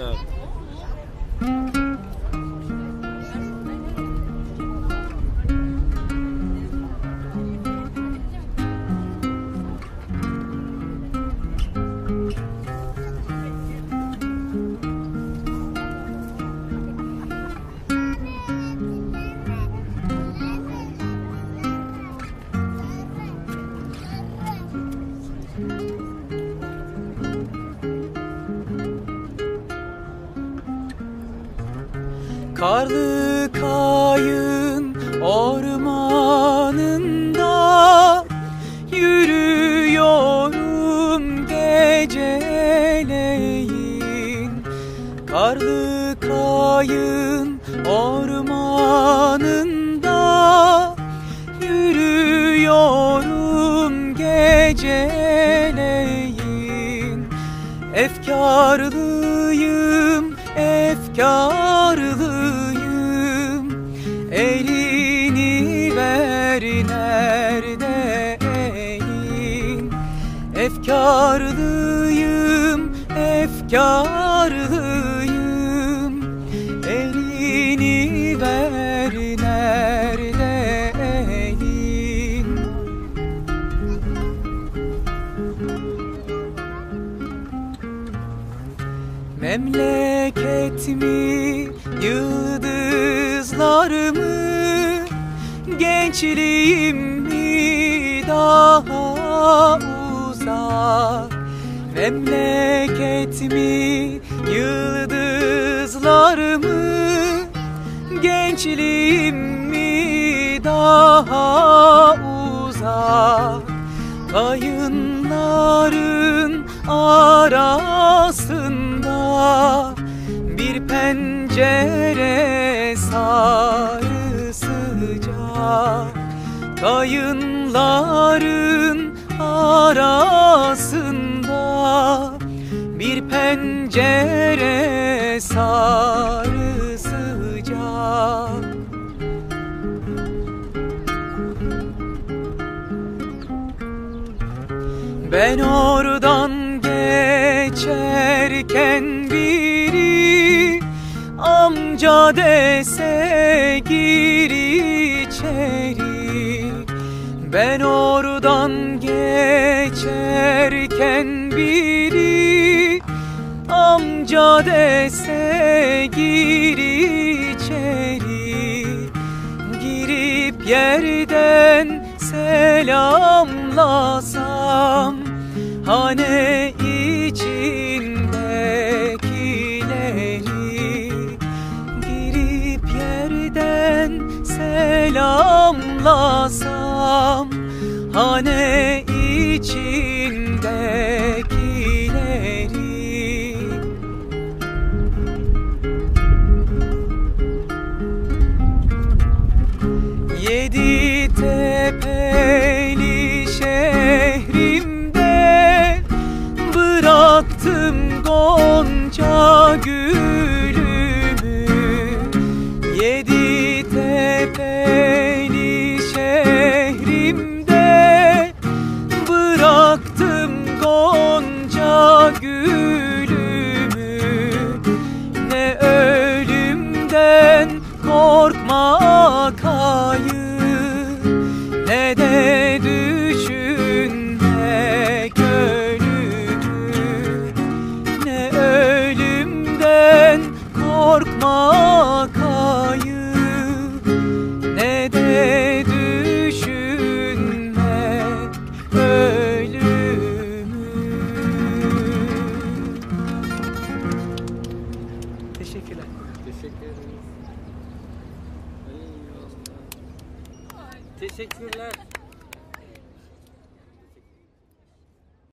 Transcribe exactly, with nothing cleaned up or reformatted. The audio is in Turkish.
Evet. Karlı kayın ormanında yürüyorum geceleyin. Karlı kayın ormanında yürüyorum geceleyin. Efkarlıyım, efkarlıyım, elini ver nerede elin? Efkarlıyım, efkarlıyım, elini ver nerede elin? Memleket mi, yıldızlar mı, gençliğim mi daha uzak? Memleket mi, yıldızlar mı, gençliğim mi daha uzak? Kayınların arasında bir pencere sarı sıcak. Kayınların arasında bir pencere sarı sıcak. Ben oradan geçerken biri amca dese gir içeri. Ben oradan geçerken biri amca dese gir içeri. Girip yerden selamlasam hane içindekileri, girip yerden selamlasam hane içindekileri. Yedi tepeli şehrimde bıraktım gonca gülümü. Yedi tepeli şehrimde bıraktım gonca gülümü. Ne ölümden korkmak hayır, ne de düşünmek ölümü. Ne ölümden korkmak hayır, ne de düşünmek ölümü. Teşekkürler. Teşekkür ederiz. Teşekkürler.